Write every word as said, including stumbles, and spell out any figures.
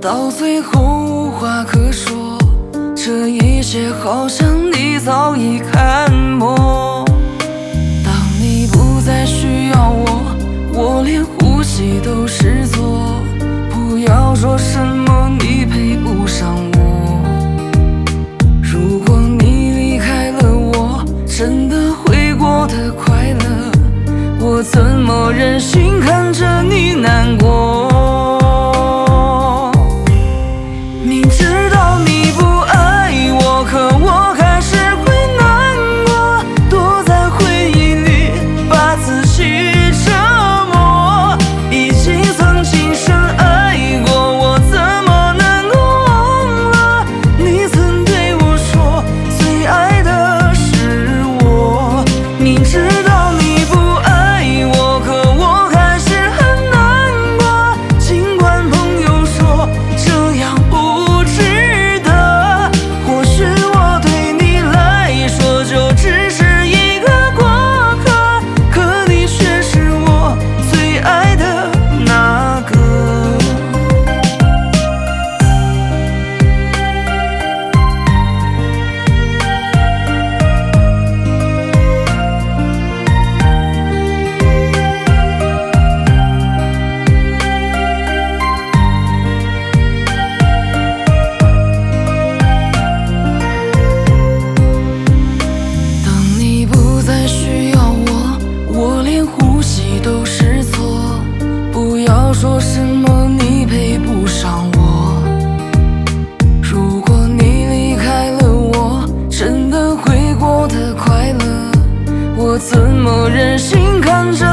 到最后无话可说，这一切好像你早已看破。当你不再需要我，我连呼吸都是错。不要说什么你配不上我，如果你离开了我，真的会过得快乐，我怎么忍心看着你难过？明知道你不爱我，可我还是会难过，躲在回忆里把自己折磨。已经曾经深爱过，我怎么能够忘了你曾对我说最爱的是我？明知道你不爱我，可我还是很难过，尽管朋友说这样不值得。或许我对你来说就只是一个过客，可你却是我最爱的那个。当你不再需要我，我连呼吸都是错。不要说什么你配不上我，如果你离开了我，真的会过得快乐，我怎么忍心看着